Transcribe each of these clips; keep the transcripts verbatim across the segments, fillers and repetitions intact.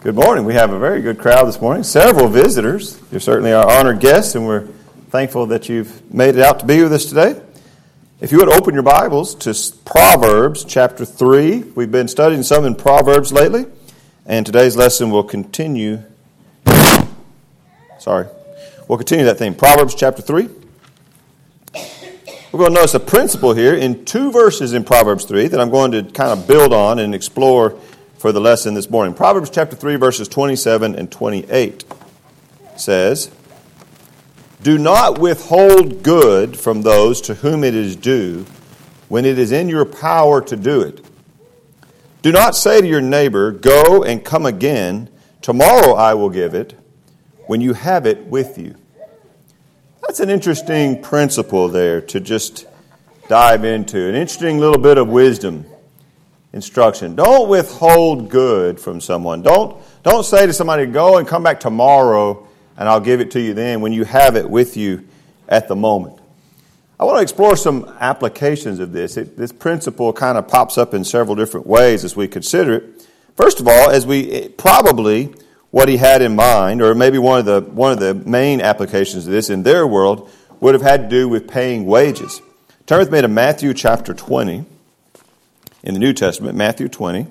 Good morning. We have a very good crowd this morning. Several visitors. You're certainly our honored guests, and we're thankful that you've made it out to be with us today. If you would open your Bibles to Proverbs chapter three. We've been studying some in Proverbs lately, and today's lesson will continue. Sorry. We'll continue that theme. Proverbs chapter three. We're going to notice a principle here in two verses in Proverbs three that I'm going to kind of build on and explore for the lesson this morning. Proverbs chapter three, verses twenty-seven and twenty-eight says, "Do not withhold good from those to whom it is due, when it is in your power to do it. Do not say to your neighbor, 'Go and come again, tomorrow I will give it,' when you have it with you." That's an interesting principle there to just dive into. An interesting little bit of wisdom. Instruction. Don't withhold good from someone. Don't, don't say to somebody, "Go and come back tomorrow and I'll give it to you then," when you have it with you at the moment. I want to explore some applications of this. It, this principle kind of pops up in several different ways as we consider it. First of all, as we probably what he had in mind, or maybe one of the one of the main applications of this in their world, would have had to do with paying wages. Turn with me to Matthew chapter twenty. In the New Testament, Matthew twenty.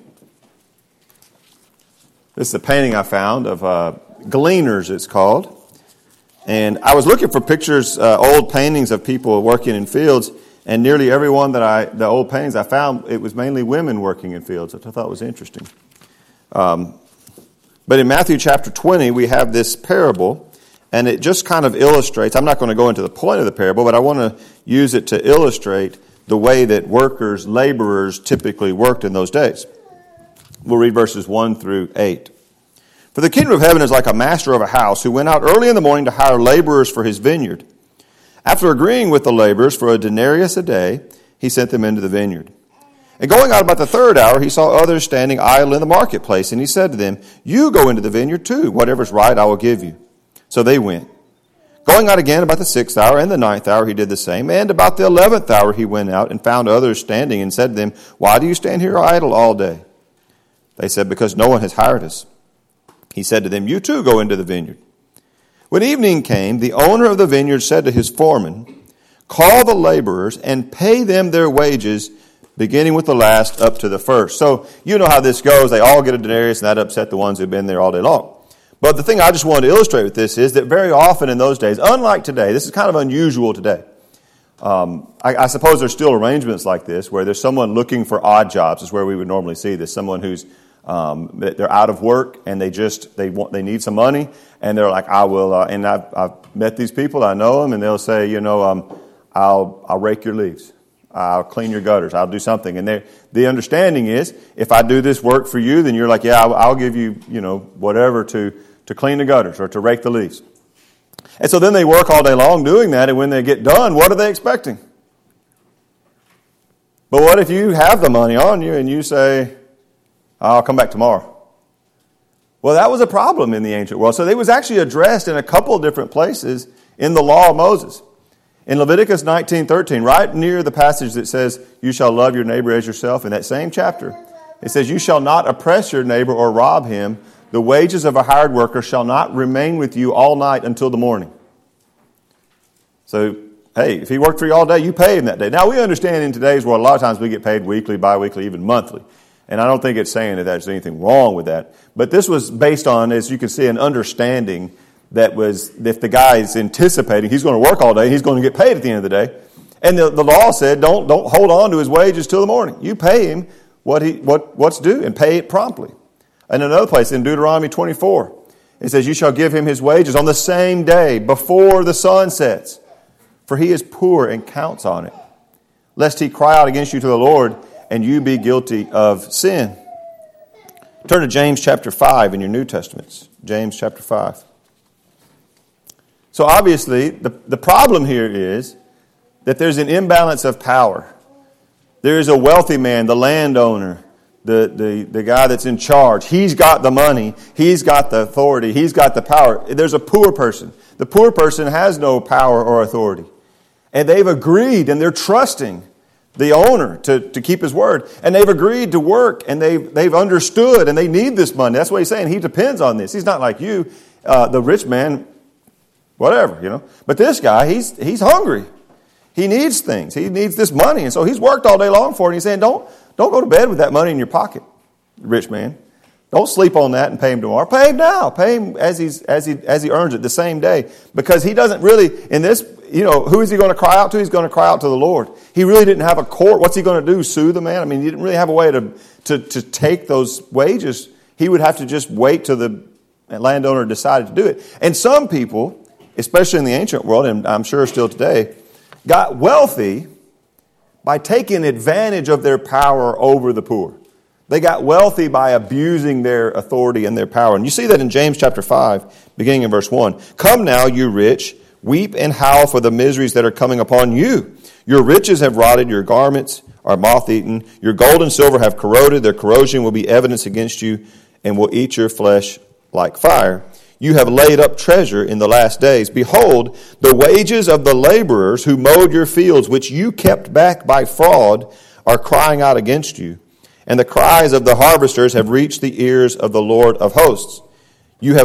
This is a painting I found of uh, Gleaners, it's called. And I was looking for pictures, uh, old paintings of people working in fields, and nearly every one that I, the old paintings I found, it was mainly women working in fields, which I thought was interesting. Um, but in Matthew chapter twenty, we have this parable, and it just kind of illustrates, I'm not going to go into the point of the parable, but I want to use it to illustrate the way that workers, laborers typically worked in those days. We'll read verses one through eight. "For the kingdom of heaven is like a master of a house who went out early in the morning to hire laborers for his vineyard. After agreeing with the laborers for a denarius a day, he sent them into the vineyard. And going out about the third hour, he saw others standing idle in the marketplace, and he said to them, 'You go into the vineyard too. Whatever is right I will give you.' So they went. Going out again about the sixth hour and the ninth hour, he did the same. And about the eleventh hour he went out and found others standing and said to them, 'Why do you stand here idle all day?' They said, 'Because no one has hired us.' He said to them, 'You too go into the vineyard.' When evening came, the owner of the vineyard said to his foreman, 'Call the laborers and pay them their wages, beginning with the last up to the first.'" So you know how this goes. They all get a denarius, and that upset the ones who've been there all day long. But the thing I just wanted to illustrate with this is that very often in those days, unlike today, this is kind of unusual today. Um, I, I suppose there's still arrangements like this where there's someone looking for odd jobs. Is where we would normally see this. Someone who's um, they're out of work and they just they want they need some money, and they're like, "I will." Uh, and I've, I've met these people. I know them, and they'll say, "You know, um, I'll I'll rake your leaves. I'll clean your gutters. I'll do something." And the understanding is, if I do this work for you, then you're like, "Yeah, I'll, I'll give you, you know, whatever to, to clean the gutters or to rake the leaves." And so then they work all day long doing that, and when they get done, what are they expecting? But what if you have the money on you and you say, "I'll come back tomorrow"? Well, that was a problem in the ancient world. So it was actually addressed in a couple of different places in the law of Moses. In Leviticus nineteen thirteen, right near the passage that says, "You shall love your neighbor as yourself," in that same chapter, it says, "You shall not oppress your neighbor or rob him. The wages of a hired worker shall not remain with you all night until the morning." So, hey, if he worked for you all day, you pay him that day. Now, we understand in today's world, a lot of times we get paid weekly, bi-weekly, even monthly. And I don't think it's saying that there's anything wrong with that. But this was based on, as you can see, an understanding that was, if the guy is anticipating he's going to work all day, he's going to get paid at the end of the day. And the, the law said, don't don't hold on to his wages till the morning. You pay him what he what what's due, and pay it promptly. And another place in Deuteronomy twenty-four, it says, "You shall give him his wages on the same day before the sun sets, for he is poor and counts on it, lest he cry out against you to the Lord, and you be guilty of sin." Turn to James chapter five in your New Testaments. James chapter five. So obviously, the, the problem here is that there's an imbalance of power. There is a wealthy man, the landowner, the, the, the guy that's in charge. He's got the money. He's got the authority. He's got the power. There's a poor person. The poor person has no power or authority. And they've agreed and they're trusting the owner to, to keep his word. And they've agreed to work, and they've, they've understood, and they need this money. That's what he's saying. He depends on this. He's not like you, uh, the rich man, whatever, you know. But this guy, he's he's hungry. He needs things. He needs this money. And so he's worked all day long for it. And he's saying, don't, don't go to bed with that money in your pocket, rich man. Don't sleep on that and pay him tomorrow. Pay him now. Pay him as he's as he as he earns it the same day. Because he doesn't really, in this, you know, who is he going to cry out to? He's going to cry out to the Lord. He really didn't have a court. What's he going to do? Sue the man? I mean, he didn't really have a way to to to take those wages. He would have to just wait till the landowner decided to do it. And some people, especially in the ancient world, and I'm sure still today, got wealthy by taking advantage of their power over the poor. They got wealthy by abusing their authority and their power. And you see that in James chapter five, beginning in verse one. Come now, you rich, weep and howl for the miseries that are coming upon you. Your riches have rotted, your garments are moth-eaten, your gold and silver have corroded, their corrosion will be evidence against you and will eat your flesh like fire. You have laid up treasure in the last days. Behold, the wages of the laborers who mowed your fields, which you kept back by fraud, are crying out against you. And the cries of the harvesters have reached the ears of the Lord of hosts. You have